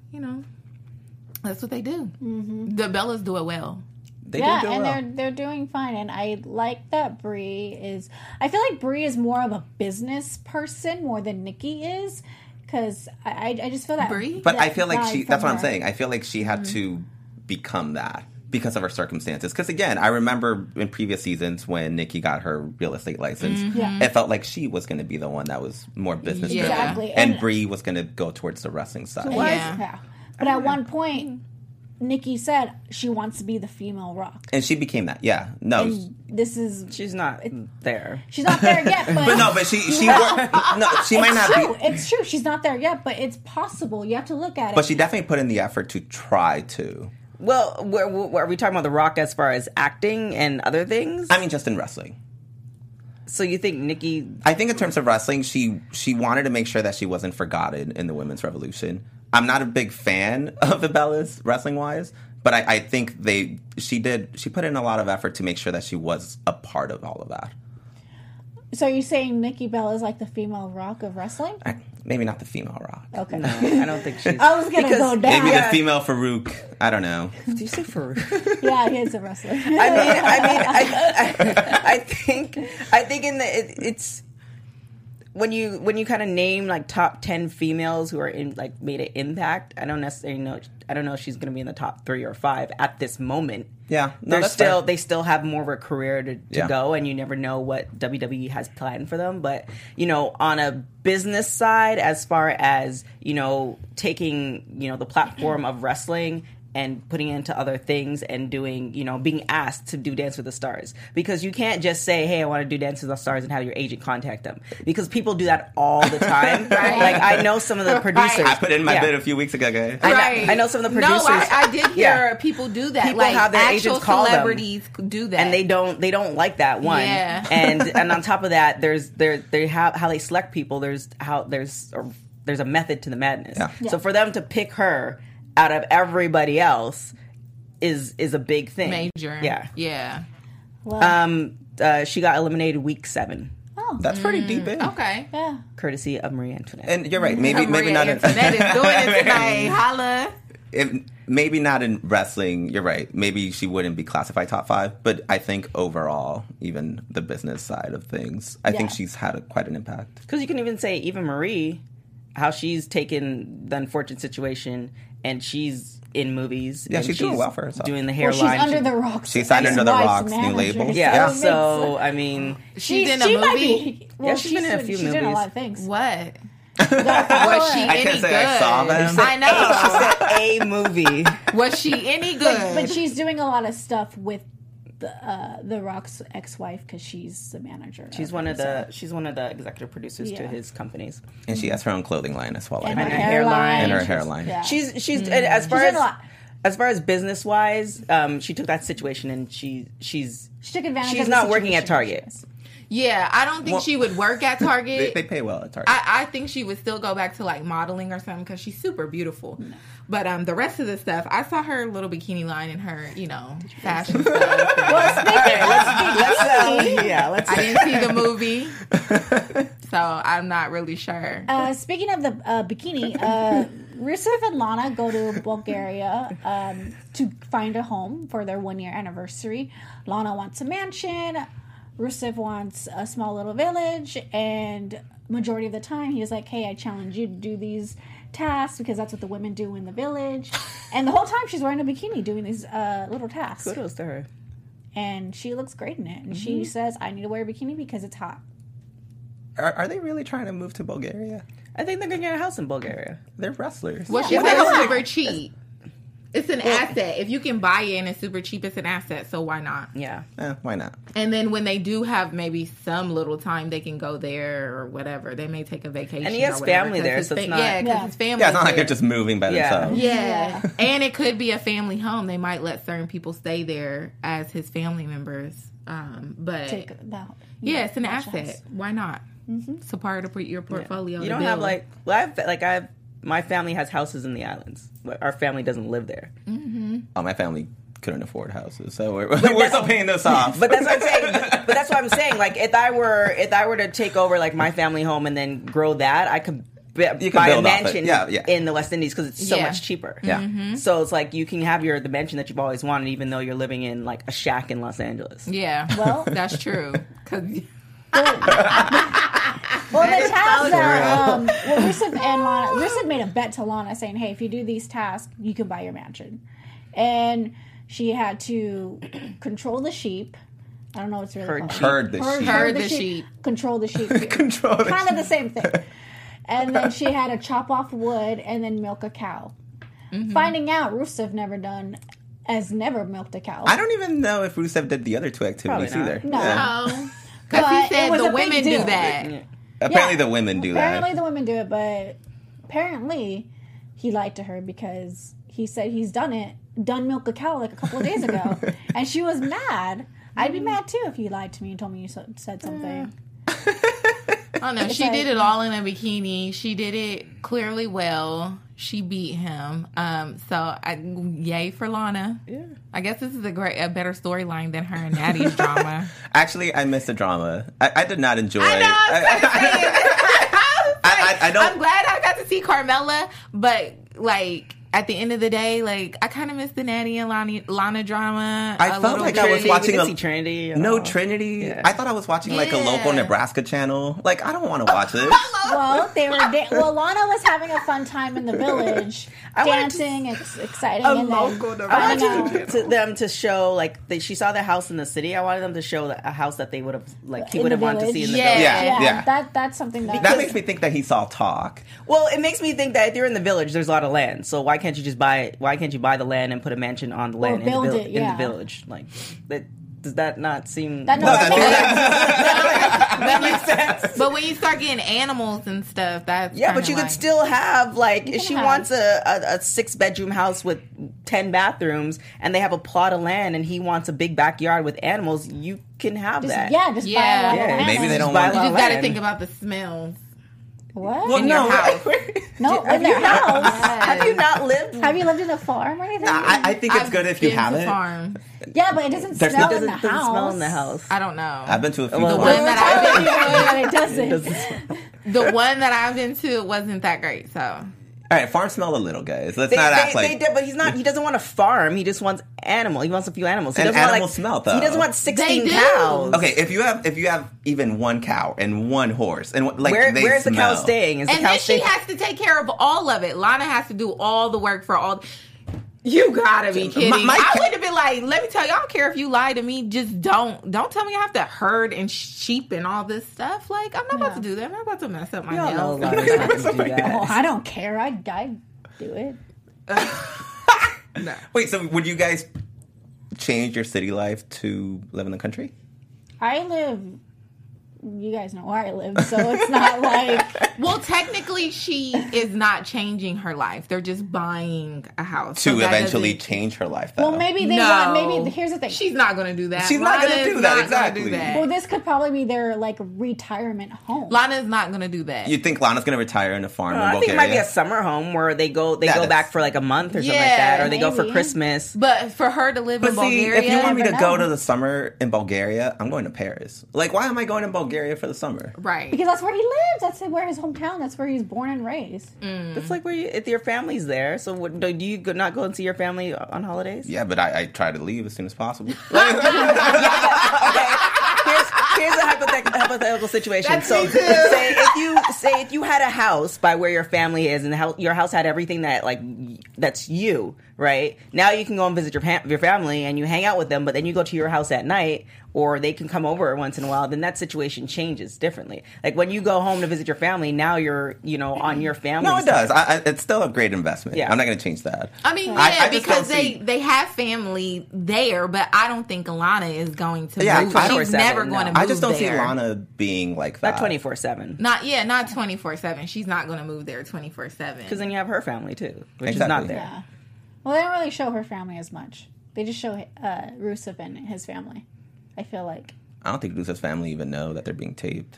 [SPEAKER 6] that's what they do. The Bellas do it well.
[SPEAKER 4] They do well.
[SPEAKER 2] And they're doing fine. And I like that Brie is. I feel like Brie is more of a business person more than Nikki is, because I just feel that
[SPEAKER 6] Brie.
[SPEAKER 4] But I feel like that's what I'm saying. I feel like she had to become that because of her circumstances. Because again, I remember in previous seasons when Nikki got her real estate license, it felt like she was going to be the one that was more business driven,
[SPEAKER 2] Exactly.
[SPEAKER 4] and Brie was going to go towards the wrestling side.
[SPEAKER 2] But at one point, Nikki said she wants to be the female Rock,
[SPEAKER 4] and she became that. Yeah, no,
[SPEAKER 2] and this is
[SPEAKER 5] She's not there.
[SPEAKER 2] she's not there yet. But
[SPEAKER 4] she might not
[SPEAKER 2] true.
[SPEAKER 4] be.
[SPEAKER 2] It's true. She's not there yet, but it's possible. You have to look at it.
[SPEAKER 4] But she definitely put in the effort to try to.
[SPEAKER 5] Well, are we talking about The Rock as far as acting and other things?
[SPEAKER 4] I mean, just in wrestling.
[SPEAKER 5] So you think Nikki?
[SPEAKER 4] I think in terms of wrestling, she wanted to make sure that she wasn't forgotten in the women's revolution. I'm not a big fan of the Bellas wrestling wise, but I think she put in a lot of effort to make sure that she was a part of all of that.
[SPEAKER 2] So you're saying Nikki Bella is like the female Rock of wrestling?
[SPEAKER 4] Maybe not the female Rock.
[SPEAKER 2] Okay.
[SPEAKER 5] No, I don't think she's.
[SPEAKER 2] I was gonna go down.
[SPEAKER 4] Maybe the female Farouk. I don't know.
[SPEAKER 5] Did you say Farouk?
[SPEAKER 2] Yeah, he is a wrestler.
[SPEAKER 5] I think it's when you kind of name like top 10 females who are in like made an impact. I don't necessarily know. I don't know if she's going to be in the top 3 or 5 at this moment.
[SPEAKER 4] Yeah, no,
[SPEAKER 5] they still have more of a career to go, and you never know what WWE has planned for them. But on a business side, as far as taking the platform of wrestling and putting it into other things and doing, being asked to do Dance with the Stars. Because you can't just say, hey, I want to do Dance with the Stars and have your agent contact them. Because people do that all the time.
[SPEAKER 6] Right.
[SPEAKER 5] Like, I know some of the producers.
[SPEAKER 4] I put in my bid a few weeks ago, guys.
[SPEAKER 6] Right.
[SPEAKER 5] I know some of the producers.
[SPEAKER 6] No, I did hear people do that.
[SPEAKER 5] People
[SPEAKER 6] like,
[SPEAKER 5] have their
[SPEAKER 6] actual
[SPEAKER 5] agents call
[SPEAKER 6] celebrities do that.
[SPEAKER 5] And they don't like that one.
[SPEAKER 6] Yeah.
[SPEAKER 5] And on top of that, they have how they select people. There's a method to the madness.
[SPEAKER 4] Yeah.
[SPEAKER 5] So for them to pick her out of everybody else is a big thing.
[SPEAKER 6] Major. Yeah.
[SPEAKER 2] Well,
[SPEAKER 5] She got eliminated week 7.
[SPEAKER 2] oh,
[SPEAKER 4] That's pretty deep in.
[SPEAKER 6] Okay.
[SPEAKER 2] yeah.
[SPEAKER 5] Courtesy of Marie Antoinette.
[SPEAKER 4] And you're right. Maybe
[SPEAKER 6] Maria
[SPEAKER 4] not in.
[SPEAKER 6] Antoinette is doing it tonight. Holla.
[SPEAKER 4] Maybe not in wrestling. You're right. Maybe she wouldn't be classified top 5. But I think overall, even the business side of things, I think she's had quite an impact.
[SPEAKER 5] Because you can even say, even Marie, how she's taken the unfortunate situation and she's in movies.
[SPEAKER 4] Yeah,
[SPEAKER 5] and
[SPEAKER 4] she's doing well for herself.
[SPEAKER 5] Doing the
[SPEAKER 2] Well,
[SPEAKER 5] hairline.
[SPEAKER 2] she's under the Rocks.
[SPEAKER 4] She signed under the Rocks new
[SPEAKER 2] manager.
[SPEAKER 4] label.
[SPEAKER 5] Yeah,
[SPEAKER 2] So
[SPEAKER 5] so, I mean...
[SPEAKER 6] She's in a
[SPEAKER 2] she might
[SPEAKER 6] movie.
[SPEAKER 2] be. Well,
[SPEAKER 5] she's been in a few
[SPEAKER 2] She's in a
[SPEAKER 5] movies.
[SPEAKER 2] lot of things.
[SPEAKER 6] What?
[SPEAKER 2] Was
[SPEAKER 6] Was she
[SPEAKER 4] I
[SPEAKER 6] any
[SPEAKER 4] can't say
[SPEAKER 6] good?
[SPEAKER 4] I saw them.
[SPEAKER 6] I know.
[SPEAKER 5] a movie.
[SPEAKER 6] Was she any good?
[SPEAKER 2] But she's doing a lot of stuff with the Rock's ex-wife because she's the manager.
[SPEAKER 5] She's one of the executive producers to his companies,
[SPEAKER 4] And she has her own clothing line as well.
[SPEAKER 2] And
[SPEAKER 4] I
[SPEAKER 2] her
[SPEAKER 4] think.
[SPEAKER 2] hairline.
[SPEAKER 4] And her hairline.
[SPEAKER 2] Yeah.
[SPEAKER 5] She's and as far
[SPEAKER 2] She's done a lot.
[SPEAKER 5] as far as business wise, she took that situation and she's
[SPEAKER 2] She took advantage of
[SPEAKER 5] she's
[SPEAKER 2] the
[SPEAKER 5] not working at
[SPEAKER 2] situation.
[SPEAKER 5] Target.
[SPEAKER 6] Yeah, I don't think she would work at Target.
[SPEAKER 4] They pay well at Target.
[SPEAKER 6] I think she would still go back to like modeling or something because she's super beautiful. But the rest of the stuff, I saw her little bikini line in her, fashion stuff.
[SPEAKER 2] Well, speaking
[SPEAKER 5] Let's
[SPEAKER 6] I didn't see the movie, so I'm not really sure.
[SPEAKER 2] speaking of the bikini, Rusev and Lana go to Bulgaria to find a home for their 1-year anniversary. Lana wants a mansion. Rusev wants a small little village, and majority of the time he was like, hey, I challenge you to do these tasks because that's what the women do in the village. And the whole time she's wearing a bikini doing these little tasks.
[SPEAKER 5] kudos to her.
[SPEAKER 2] And she looks great in it. And she says, I need to wear a bikini because it's hot.
[SPEAKER 4] Are they really trying to move to Bulgaria?
[SPEAKER 5] I think they're gonna get a house in Bulgaria.
[SPEAKER 4] They're wrestlers.
[SPEAKER 6] Well, she
[SPEAKER 2] Yeah,
[SPEAKER 6] said
[SPEAKER 2] why
[SPEAKER 6] it's
[SPEAKER 2] not?
[SPEAKER 6] super cheap. It's an asset. If you can buy it and it's super cheap, it's an asset. So why not?
[SPEAKER 5] Yeah.
[SPEAKER 4] Why not?
[SPEAKER 6] And then when they do have maybe some little time, they can go there or whatever. They may take a vacation.
[SPEAKER 5] And he has
[SPEAKER 6] or whatever,
[SPEAKER 5] family
[SPEAKER 6] 'cause
[SPEAKER 5] there,
[SPEAKER 6] his
[SPEAKER 5] so it's not-
[SPEAKER 6] because
[SPEAKER 2] Yeah.
[SPEAKER 6] his family.
[SPEAKER 4] Yeah, it's not like they're just moving by
[SPEAKER 5] Yeah.
[SPEAKER 4] themselves.
[SPEAKER 6] Yeah. And it could be a family home. They might let certain people stay there as his family members. But
[SPEAKER 2] Take that.
[SPEAKER 6] yeah, it's an
[SPEAKER 2] watch
[SPEAKER 6] asset.
[SPEAKER 2] house.
[SPEAKER 6] Why not? It's a part of your portfolio.
[SPEAKER 5] You
[SPEAKER 6] to
[SPEAKER 5] don't have
[SPEAKER 6] build.
[SPEAKER 5] my family has houses in the islands. But our family doesn't live there.
[SPEAKER 4] Oh, my family couldn't afford houses, so we're still paying this off.
[SPEAKER 5] But that's what I'm saying. But that's what I'm saying. Like if I were to take over like my family home and then grow that, I could buy a
[SPEAKER 4] build off it.
[SPEAKER 5] mansion
[SPEAKER 4] Yeah.
[SPEAKER 5] in the West Indies because it's so
[SPEAKER 6] Yeah.
[SPEAKER 5] much cheaper.
[SPEAKER 4] Yeah.
[SPEAKER 5] So it's like you can have the mansion that you've always wanted, even though you're living in like a shack in Los Angeles.
[SPEAKER 6] Yeah.
[SPEAKER 2] Well-
[SPEAKER 6] that's true. 'Cause
[SPEAKER 2] Well, the tasks are, Rusev made a bet to Lana saying, hey, if you do these tasks, you can buy your mansion. And she had to control the sheep. I don't know what's really called.
[SPEAKER 4] Herd the sheep.
[SPEAKER 6] Herd the sheep.
[SPEAKER 2] Control the sheep.
[SPEAKER 4] Control the
[SPEAKER 2] Kind of the same thing. And then she had to chop off wood and then milk a cow. Finding out Rusev never milked a cow.
[SPEAKER 4] I don't even know if Rusev did the other two activities
[SPEAKER 5] Probably
[SPEAKER 4] either.
[SPEAKER 2] No.
[SPEAKER 6] No. Because he
[SPEAKER 2] But it
[SPEAKER 6] said
[SPEAKER 2] was
[SPEAKER 6] the
[SPEAKER 2] a big
[SPEAKER 6] women do
[SPEAKER 2] deal.
[SPEAKER 6] that.
[SPEAKER 4] Apparently,
[SPEAKER 2] Yeah.
[SPEAKER 4] the women do
[SPEAKER 2] Apparently
[SPEAKER 4] that.
[SPEAKER 2] the women do it, but apparently he lied to her because he said he's done milk a cow like a couple of days ago. And she was mad. I'd be mad too if you lied to me and told me you said something.
[SPEAKER 6] Oh no, she did it all in a bikini. She did it clearly well. She beat him. Yay for Lana. Yeah. I guess this is a better storyline than her and Natty's drama.
[SPEAKER 4] Actually, I missed the drama. I did not enjoy.
[SPEAKER 6] I
[SPEAKER 4] don't.
[SPEAKER 6] I'm glad I got to see Carmella, but like at the end of the day, like I kind of missed the Natty and Lana drama.
[SPEAKER 4] I felt like I was watching
[SPEAKER 5] a Trinity.
[SPEAKER 4] No Trinity.
[SPEAKER 5] Yeah.
[SPEAKER 4] I thought I was watching like a local
[SPEAKER 6] Yeah.
[SPEAKER 4] Nebraska channel. Like I don't want to watch this.
[SPEAKER 2] Well, Lana was having a fun time in the village, dancing, exciting, and then finding out.
[SPEAKER 5] To them to show like she saw the house in the city. I wanted them to show a house that they would have he
[SPEAKER 2] In
[SPEAKER 5] would have
[SPEAKER 2] the
[SPEAKER 5] wanted to see in the
[SPEAKER 6] village.
[SPEAKER 5] village.
[SPEAKER 4] Yeah.
[SPEAKER 2] That's something
[SPEAKER 4] That makes me think that he saw talk.
[SPEAKER 5] Well, it makes me think that if you're in the village, there's a lot of land. So why can't you just buy it? Why can't you buy the land and put a mansion on the land
[SPEAKER 2] build
[SPEAKER 5] in the,
[SPEAKER 2] it,
[SPEAKER 5] in
[SPEAKER 2] yeah.
[SPEAKER 5] the village? Like that. Does that not seem?
[SPEAKER 2] that
[SPEAKER 5] makes sense.
[SPEAKER 6] But when you start getting animals and stuff, that's
[SPEAKER 5] Yeah, but
[SPEAKER 6] kinda
[SPEAKER 5] you could
[SPEAKER 6] like-
[SPEAKER 5] still have like if
[SPEAKER 2] can
[SPEAKER 5] she
[SPEAKER 2] have-
[SPEAKER 5] wants a 6-bedroom house with 10 bathrooms and they have a plot of land and he wants a big backyard with animals, you can have that.
[SPEAKER 2] buy a
[SPEAKER 6] Yeah.
[SPEAKER 2] lot of
[SPEAKER 5] Yeah,
[SPEAKER 2] animals.
[SPEAKER 4] maybe they don't
[SPEAKER 5] Buy a
[SPEAKER 4] want.
[SPEAKER 5] lot
[SPEAKER 6] You
[SPEAKER 5] of
[SPEAKER 6] just got to
[SPEAKER 5] land.
[SPEAKER 6] think about the smells.
[SPEAKER 2] What?
[SPEAKER 5] Well,
[SPEAKER 6] in your
[SPEAKER 5] no,
[SPEAKER 6] house.
[SPEAKER 2] No, in their house.
[SPEAKER 5] Have you not lived?
[SPEAKER 2] Have you lived in a farm or anything?
[SPEAKER 4] I think it's
[SPEAKER 6] I've
[SPEAKER 4] good if you
[SPEAKER 6] been to
[SPEAKER 4] have it.
[SPEAKER 6] farm.
[SPEAKER 2] Yeah, but it doesn't
[SPEAKER 4] There's
[SPEAKER 2] smell
[SPEAKER 4] no-
[SPEAKER 2] in the
[SPEAKER 5] Doesn't
[SPEAKER 2] house.
[SPEAKER 5] smell in the house.
[SPEAKER 6] I don't know.
[SPEAKER 4] I've been to a few.
[SPEAKER 5] Well,
[SPEAKER 6] The
[SPEAKER 4] farms.
[SPEAKER 6] one that I've been
[SPEAKER 2] It doesn't.
[SPEAKER 6] the one that I've been to wasn't that great. So
[SPEAKER 4] All right, farms smell a little, guys. Let's not act like.
[SPEAKER 5] They did, but he's not. He doesn't want a farm. He just wants animal. He wants a few animals. He
[SPEAKER 4] And
[SPEAKER 5] doesn't want,
[SPEAKER 4] animals smell, though.
[SPEAKER 5] He doesn't want
[SPEAKER 6] They
[SPEAKER 5] 16
[SPEAKER 6] do.
[SPEAKER 5] cows.
[SPEAKER 4] Okay, if you have even one cow and one horse and like
[SPEAKER 5] Where's the cow
[SPEAKER 4] smell.
[SPEAKER 5] staying? Is the
[SPEAKER 6] and
[SPEAKER 5] cow
[SPEAKER 6] then she
[SPEAKER 5] staying?
[SPEAKER 6] has to take care of all of it. Lana has to do all the work for all. You gotta be kidding!
[SPEAKER 4] my
[SPEAKER 6] I
[SPEAKER 4] ca-
[SPEAKER 6] would have been like, "Let me tell you, I don't care if you lie to me. Just don't tell me I have to herd and sheep and all this stuff. Like, I'm not about to do that. I'm not about to mess up my
[SPEAKER 5] We all know a
[SPEAKER 6] nails."
[SPEAKER 5] lot of people do that.
[SPEAKER 2] Oh, I don't care. I do it.
[SPEAKER 4] Wait, so would you guys change your city life to live in the country?
[SPEAKER 2] I live. You guys know where I live, so it's not like.
[SPEAKER 6] Well, technically, she is not changing her life. They're just buying a house
[SPEAKER 4] To
[SPEAKER 6] So that
[SPEAKER 4] eventually
[SPEAKER 6] doesn't-
[SPEAKER 4] change her life, though.
[SPEAKER 2] Well, maybe they
[SPEAKER 6] No,
[SPEAKER 2] want. Maybe here's the thing.
[SPEAKER 6] She's not going to do that.
[SPEAKER 4] She's not gonna
[SPEAKER 6] Lana
[SPEAKER 4] do
[SPEAKER 6] is
[SPEAKER 4] that,
[SPEAKER 6] not
[SPEAKER 4] exactly.
[SPEAKER 6] Gonna do that.
[SPEAKER 2] Well, this could probably be their like retirement home.
[SPEAKER 6] Lana's not going to do that.
[SPEAKER 4] You think Lana's going to retire in a farm in
[SPEAKER 5] I
[SPEAKER 4] Bulgaria?
[SPEAKER 5] think it might be a summer home where they go
[SPEAKER 4] That
[SPEAKER 5] back
[SPEAKER 4] is-
[SPEAKER 5] for like a month or something like
[SPEAKER 6] Yeah,
[SPEAKER 5] that, or they go for
[SPEAKER 2] maybe.
[SPEAKER 5] Christmas.
[SPEAKER 6] But for her to live
[SPEAKER 4] But
[SPEAKER 6] in
[SPEAKER 4] see,
[SPEAKER 6] Bulgaria,
[SPEAKER 4] if you want me to
[SPEAKER 2] never
[SPEAKER 4] go
[SPEAKER 2] know.
[SPEAKER 4] to the summer in Bulgaria, I'm going to Paris. Like, why am I going to Bulgaria for the summer?
[SPEAKER 6] right?
[SPEAKER 2] Because that's where he lives. That's where his hometown. That's where he's born and raised.
[SPEAKER 5] It's like if your family's there. So do you not go and see your family on holidays?
[SPEAKER 4] Yeah, but I try to leave as soon as possible.
[SPEAKER 5] Here's a hypothetical situation.
[SPEAKER 6] That's
[SPEAKER 5] So
[SPEAKER 6] me too.
[SPEAKER 5] say if you had a house by where your family is, and your house had everything that's you, right? Now you can go and visit your family and you hang out with them, but then you go to your house at night, or they can come over once in a while. Then that situation changes differently. Like when you go home to visit your family, now you're on your family.
[SPEAKER 4] No, it does. It's still a great investment.
[SPEAKER 5] Yeah.
[SPEAKER 4] I'm not going to change that.
[SPEAKER 6] I mean, yeah,
[SPEAKER 4] I just
[SPEAKER 6] because
[SPEAKER 4] don't see-
[SPEAKER 6] they have family there, but I don't think Alana is going to
[SPEAKER 4] Yeah,
[SPEAKER 6] move.
[SPEAKER 4] I
[SPEAKER 6] She's
[SPEAKER 5] 24/7,
[SPEAKER 6] never
[SPEAKER 5] no.
[SPEAKER 6] going to move
[SPEAKER 4] I just don't see
[SPEAKER 6] there.
[SPEAKER 4] Lana being like that.
[SPEAKER 5] Not 24/7.
[SPEAKER 6] Not 24/7. She's not going to move there 24/7.
[SPEAKER 5] Because then you have her family too, which is
[SPEAKER 4] Exactly.
[SPEAKER 5] not there.
[SPEAKER 2] Yeah. Well, they don't really show her family as much. They just show Rusev and his family. I feel like.
[SPEAKER 4] I don't think Lusa's family even know that they're being taped.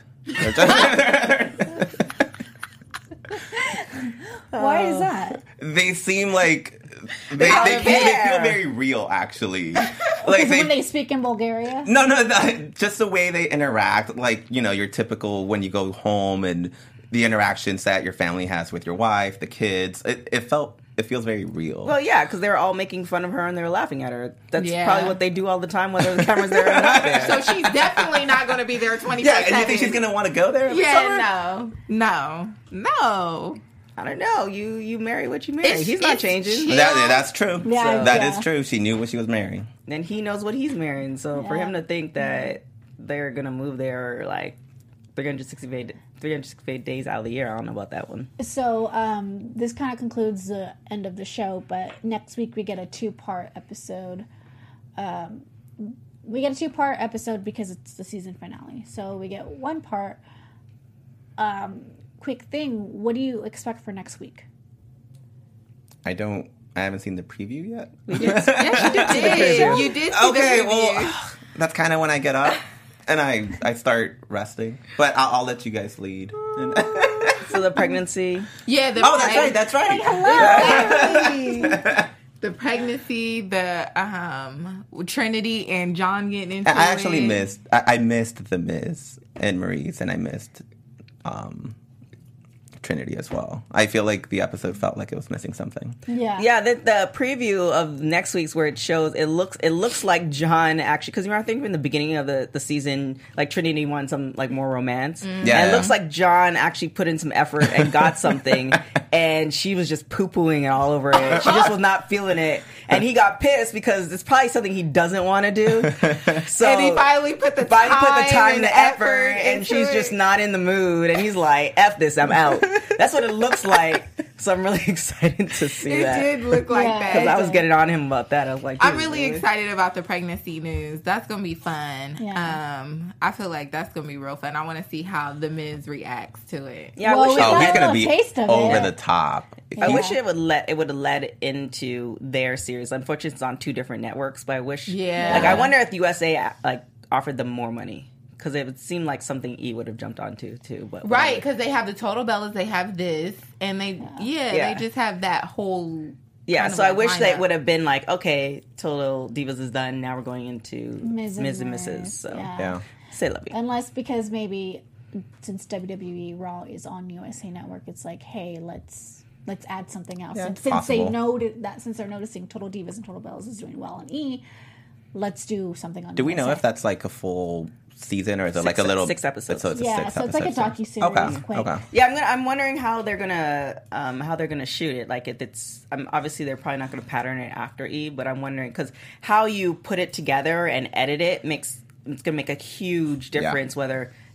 [SPEAKER 2] Why is that?
[SPEAKER 4] They seem like they
[SPEAKER 5] don't
[SPEAKER 4] feel
[SPEAKER 5] care.
[SPEAKER 4] very real, actually. Like
[SPEAKER 2] Because when they speak in Bulgaria.
[SPEAKER 4] No, just the way they interact, like, your typical when you go home and the interactions that your family has with your wife, the kids. It feels very real.
[SPEAKER 5] Well, yeah, because they were all making fun of her and they were laughing at her. That's
[SPEAKER 6] Yeah.
[SPEAKER 5] probably what they do all the time, whether the camera's there or not there.
[SPEAKER 6] So she's definitely not going to be there 24/7.
[SPEAKER 4] yeah, and you think she's gonna want to go there? every summer?
[SPEAKER 6] Yeah, no.
[SPEAKER 5] I don't know. You marry what you marry.
[SPEAKER 6] It's-
[SPEAKER 5] He's not
[SPEAKER 6] it's
[SPEAKER 5] changing.
[SPEAKER 6] chill.
[SPEAKER 4] That's true.
[SPEAKER 2] Yeah,
[SPEAKER 4] That
[SPEAKER 2] yeah.
[SPEAKER 4] is true. She knew what she was marrying.
[SPEAKER 5] And he knows what he's marrying. So for
[SPEAKER 2] Yeah.
[SPEAKER 5] him to think that they're gonna move there, like 365 days out of the year, I don't know about that one.
[SPEAKER 2] So this kind of concludes the end of the show, but next week we get a 2-part episode. We get a 2-part episode because it's the season finale. So we get 1 part. Quick thing, what do you expect for next week?
[SPEAKER 4] I haven't seen the preview yet.
[SPEAKER 6] Yes, you did. You did. See
[SPEAKER 4] Okay,
[SPEAKER 6] the preview.
[SPEAKER 4] well, that's kind of when I get up and I start resting. But I'll let you guys lead.
[SPEAKER 5] So the pregnancy.
[SPEAKER 6] Yeah.
[SPEAKER 4] Oh, that's right.
[SPEAKER 6] The pregnancy, the Trinity and John getting into
[SPEAKER 4] I actually
[SPEAKER 6] it.
[SPEAKER 4] missed. I missed the Miz and Maurice, and I missed Trinity as well. I feel like the episode felt like it was missing something.
[SPEAKER 2] Yeah.
[SPEAKER 5] Yeah, the preview of next week's where it shows it looks like John actually, because I think in the beginning of the season, like Trinity wanted some like more romance.
[SPEAKER 4] Yeah.
[SPEAKER 5] And it looks like John actually put in some effort and got something, and she was just poo-pooing it all over it. She just was not feeling it, and he got pissed because it's probably something he doesn't want to do. So
[SPEAKER 6] And he finally put the
[SPEAKER 5] time
[SPEAKER 6] and
[SPEAKER 5] the effort, and
[SPEAKER 6] into
[SPEAKER 5] she's
[SPEAKER 6] it.
[SPEAKER 5] just not in the mood, and he's like, "F this, I'm out." That's what it looks like. So I'm really excited to see
[SPEAKER 6] It
[SPEAKER 5] that.
[SPEAKER 6] did look like
[SPEAKER 2] Yeah.
[SPEAKER 6] that.
[SPEAKER 5] Because I was getting on him about that. I was like,
[SPEAKER 6] I'm
[SPEAKER 5] dude,
[SPEAKER 6] really excited about the pregnancy news. That's gonna be fun.
[SPEAKER 2] Yeah.
[SPEAKER 6] I feel like that's gonna be real fun. I want to see how the Miz reacts to it.
[SPEAKER 5] Yeah,
[SPEAKER 2] Well,
[SPEAKER 5] I wish
[SPEAKER 2] we
[SPEAKER 5] it
[SPEAKER 2] got
[SPEAKER 4] Oh,
[SPEAKER 2] a
[SPEAKER 4] he's gonna
[SPEAKER 2] little
[SPEAKER 4] be
[SPEAKER 2] taste of
[SPEAKER 4] over
[SPEAKER 2] it.
[SPEAKER 4] the top.
[SPEAKER 5] I
[SPEAKER 2] Yeah.
[SPEAKER 5] wish it would have led into their series. Unfortunately, it's on 2 different networks. But I wish,
[SPEAKER 6] Yeah.
[SPEAKER 5] like, I wonder if USA like offered them more money, because it would seem like something E would have jumped onto too. But
[SPEAKER 6] Right,
[SPEAKER 5] whatever.
[SPEAKER 6] because they have the Total Bellas, they have this, and they
[SPEAKER 5] Yeah.
[SPEAKER 6] they just have that whole.
[SPEAKER 5] Yeah,
[SPEAKER 6] kind of
[SPEAKER 5] so I
[SPEAKER 6] like
[SPEAKER 5] wish they
[SPEAKER 6] lineup.
[SPEAKER 5] would have been like, okay, Total Divas is done. Now we're going into
[SPEAKER 2] Ms.
[SPEAKER 5] Ms. and
[SPEAKER 2] Maurice,
[SPEAKER 5] Mrs. So
[SPEAKER 4] Yeah.
[SPEAKER 5] say love you.
[SPEAKER 2] Unless because maybe since WWE Raw is on USA Network, it's like, hey, let's add something else.
[SPEAKER 4] Yeah,
[SPEAKER 2] And
[SPEAKER 4] it's
[SPEAKER 2] since they
[SPEAKER 4] possible.
[SPEAKER 2] noted that, since they're noticing Total Divas and Total Bellas is doing well on E, let's do something on.
[SPEAKER 4] Do we know
[SPEAKER 2] USA.
[SPEAKER 4] if that's like a full season or is it like
[SPEAKER 5] Six-
[SPEAKER 4] a little
[SPEAKER 5] 6 episodes.
[SPEAKER 4] So it's
[SPEAKER 2] Yeah,
[SPEAKER 4] six
[SPEAKER 2] so it's like a
[SPEAKER 4] episodes.
[SPEAKER 2] docuseries,
[SPEAKER 4] Okay.
[SPEAKER 2] quick.
[SPEAKER 4] Okay.
[SPEAKER 5] Yeah, I'm wondering how they're gonna shoot it. Like, if it's obviously they're probably not gonna pattern it after E, but I'm wondering because how you put it together and edit it it's gonna make a huge difference whether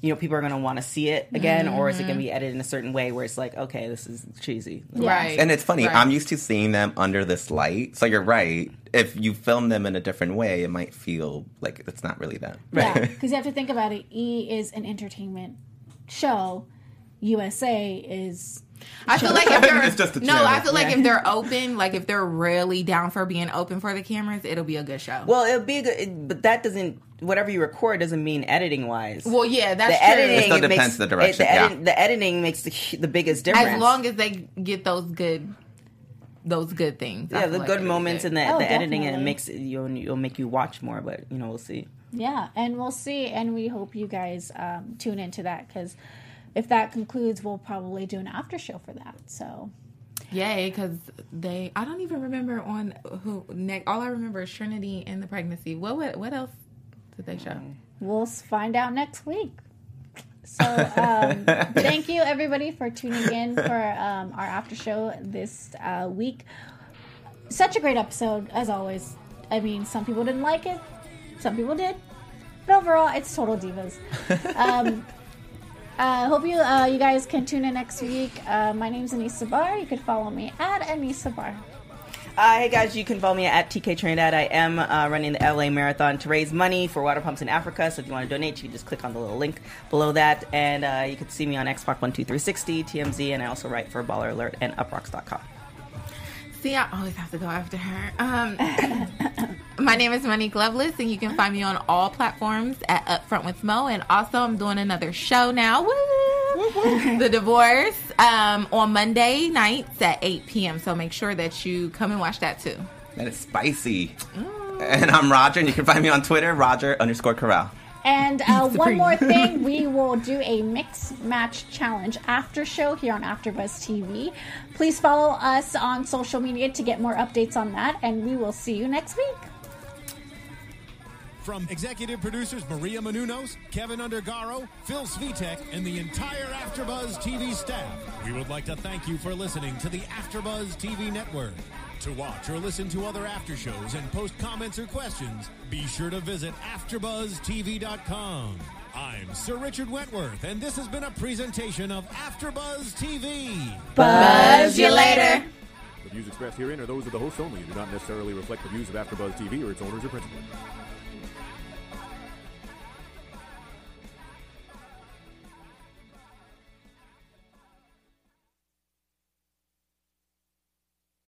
[SPEAKER 5] people are going to want to see it again, or is it going to be edited in a certain way where it's like, okay, this is cheesy.
[SPEAKER 6] Right.
[SPEAKER 4] And it's funny,
[SPEAKER 6] Right.
[SPEAKER 4] I'm used to seeing them under this light. So you're right. If you film them in a different way, it might feel like it's not really them.
[SPEAKER 2] Yeah, because you have to think about it. E is an entertainment show. USA is.
[SPEAKER 6] I feel like if they're
[SPEAKER 4] It's just a
[SPEAKER 6] no,
[SPEAKER 4] channel.
[SPEAKER 6] I feel like if they're open, like if they're really down for being open for the cameras, it'll be a good show.
[SPEAKER 5] Well, it'll be good, but that doesn't. Whatever you record doesn't mean editing wise.
[SPEAKER 6] Well, yeah, that's
[SPEAKER 5] The
[SPEAKER 6] true.
[SPEAKER 5] editing
[SPEAKER 4] It still
[SPEAKER 5] makes-
[SPEAKER 4] depends the direction, yeah.
[SPEAKER 5] The editing makes the biggest difference.
[SPEAKER 6] As long as they get those good things. I
[SPEAKER 5] yeah,
[SPEAKER 6] feel
[SPEAKER 5] the
[SPEAKER 6] like
[SPEAKER 5] good
[SPEAKER 6] it'll be
[SPEAKER 5] moments
[SPEAKER 6] good.
[SPEAKER 5] and the editing, and it
[SPEAKER 2] definitely.
[SPEAKER 5] makes you'll make you watch more. But we'll see.
[SPEAKER 2] Yeah, and we'll see, and we hope you guys tune into that, because if that concludes, we'll probably do an after show for that. So,
[SPEAKER 6] Yay, because I don't even remember on who next. All I remember is Trinity and the pregnancy. What else did they show?
[SPEAKER 2] we'll find out next week. So, thank you everybody for tuning in for our after show this week. Such a great episode, as always. I mean, some people didn't like it, some people did, but overall, it's total divas. Hope you guys can tune in next week. My name's Anissa Bar. You can follow me at Anissa Bar.
[SPEAKER 5] Hey guys, you can follow me at TK Trinidad. I am running the LA Marathon to raise money for water pumps in Africa. So if you want to donate, you can just click on the little link below that. And you can see me on Xbox12360, TMZ, and I also write for Baller Alert and Uprocks.com.
[SPEAKER 6] See, I always have to go after her. My name is Monique Loveless, and you can find me on all platforms at Upfront with Mo. And also, I'm doing another show now, woo! The Divorce, on Monday nights at 8 p.m. So make sure that you come and watch that too.
[SPEAKER 4] That is spicy. And I'm Roger, and you can find me on Twitter, Roger_Corral.
[SPEAKER 2] And one more thing, we will do a mix match challenge after show here on AfterBuzz TV. Please follow us on social media to get more updates on that, and we will see you next week.
[SPEAKER 3] From executive producers Maria Menounos, Kevin Undergaro, Phil Svitek, and the entire AfterBuzz TV staff, we would like to thank you for listening to the AfterBuzz TV network. To watch or listen to other after shows and post comments or questions, be sure to visit AfterBuzzTV.com. I'm Sir Richard Wentworth, and this has been a presentation of AfterBuzz TV.
[SPEAKER 6] Buzz you later.
[SPEAKER 7] The views expressed herein are those of the hosts only and do not necessarily reflect the views of AfterBuzz TV or its owners or principals.